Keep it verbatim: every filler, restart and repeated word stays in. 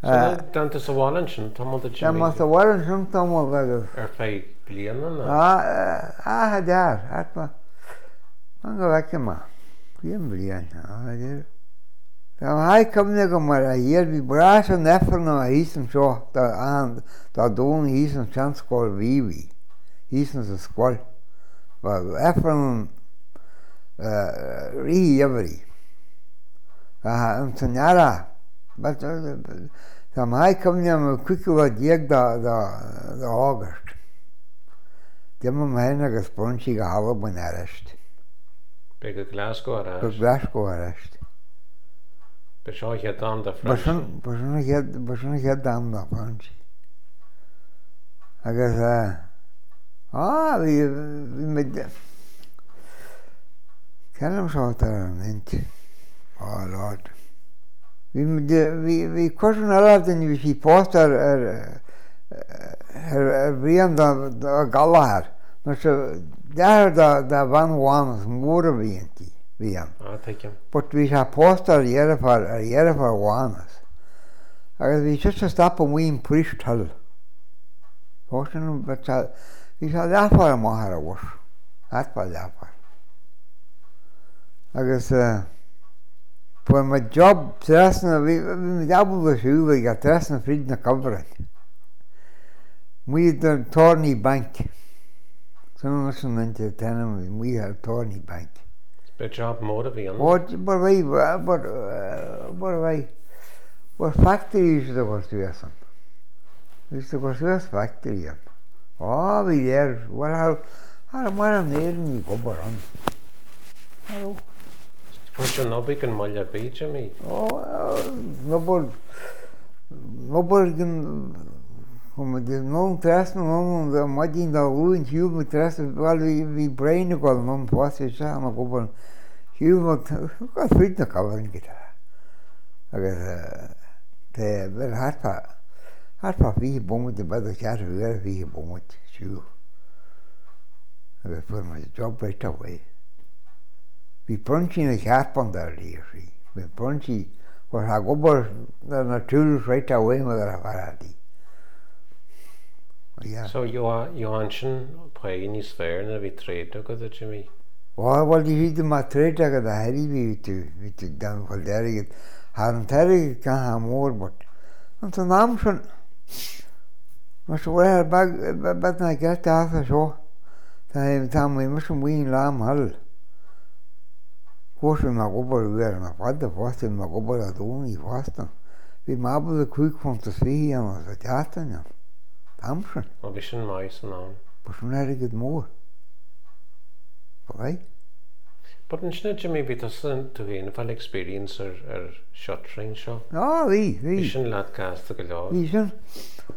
Dan is a bháin sin tá mu Tá má a bhhain sin tá mó agus. ar fé bliana Á dear atma an go bhaice má bhíon blian Tá haid cumne go mar a dhéad bhí brás an effarna a hísan seo tá dún hísan seanscóil bhíhí hísan sa scoil effarn rí dhéhrí an san neara Tá haid cumne am cuiiciú a déag dá ágast. Di am héin agus sponsí go habhain airist. Be go Glasgow ar Go Glasgow airist. Be seo head an de Ba sinna head dam na sponsí. Agus á bhí mé ceanam seo ar an int á láid. Bhí cuisin airtain bhí sí post ar bhíon galahar deair de bhanhánas mór a bhíontí bhíon. But bhí sé post ar dhéarafar ar dhéarafar bhánas. Agus bhí si a stap an mhaoin príist tal. Bhí sé leafar a máthar a bhis. Atpa leafar. Agus Por my job trasna vi vi dabu was huwe ga trasna frid na kabran. We the Torney Bank. Some of us into tenem we had Torney Bank. Be job more vi on. What but we but but we what factories there was to us. This was us factory. Oh we there what how how more near ni go baran. Hello. Pwys yn nobig yn molia beach am i? O, nobol... Nobol gyn... Nô'n tresna, nô'n madin da uyn hiw mi tresna, wel fi brain o gol nô'n pwasi sa, ma gobol hiw ma... Gwa ffrid na cafon gyda. Agus... Te, fel harpa... Harpa fi bomwyd yn bad o siar fyr fi bomwyd, siw. Agus pwyd ma job right away. Vi brunchi na charpan daar hier. Vi brunchi was ha gobar na natuurlijk right away met haar varadi. Ja. So you are you anshin pray ni sfeer na vi trade go dat Jimmy. Wa wel die hitte ma trade ga da heri vi tu vi tu dan vol der get. Han teri kan ha moor bot. En toen naam schon maar zo er bag bad na get af zo. Dan dan we moesten wien lam hal. Hvorfor man går over na fadda fast man går bara dom i fastan. Vi mabbe det kuk från till Sverige och så teatern ja. Tamsen. Och vi känner mig så nån. På sån här riktigt mor. Okej. But in snitch Jimmy bit us to gain fall experience or or shot train show. Ja, vi vi. Vi känner lat cast the galore. Vi känner